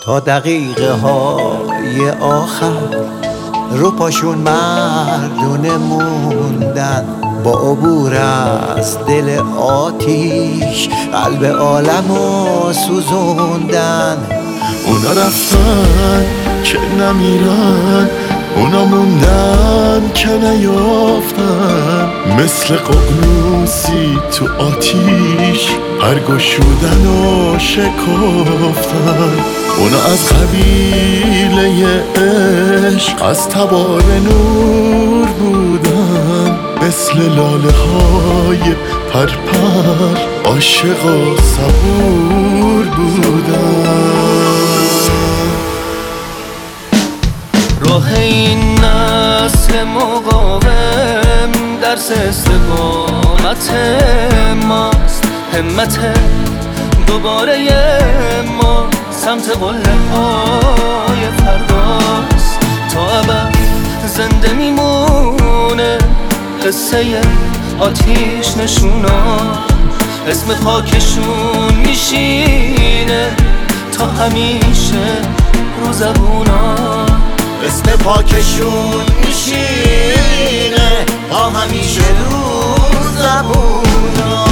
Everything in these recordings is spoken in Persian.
تا دقیقه های آخر رو پاشون مردونه موندن، با عبور از دل آتیش قلب عالمو سوزوندن. اونا رفتن که نمیرن، اونا موندن که نیافتن، مثل ققنوسی تو آتیش پرگشودن و شکافتن. اونا از قبیله عشق از تبار نور بودن، مثل لاله های پرپر عاشق و صبور بودن. راه این نسل مقاوم درس استقامت ماست، همت دوباره ما سمت قله های فرداست. تا ابد زنده میمونه قصه آتیش نشونا، اسم خاکشون میشینه تا همیشه رو زبونا، اسم پاکشون میشینه تا همیشه رو زبونا.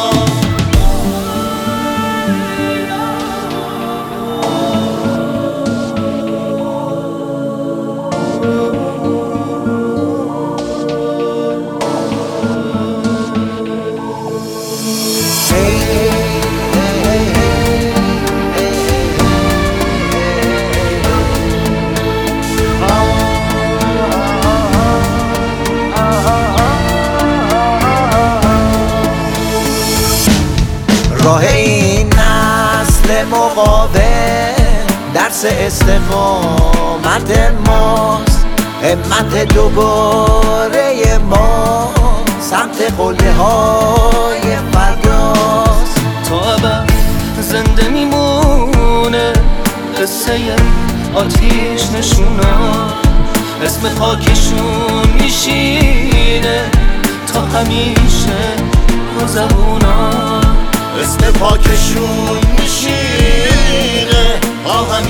راه این نسل مقاوم درس استقامت ماست، همت دوباره ما سمت قله های فرداست. تا ابد زنده میمونه قصه آتیش نشونا، اسم خاکشون میشینه تا همیشه رو زبونا، اسم پاکشون میشینه تا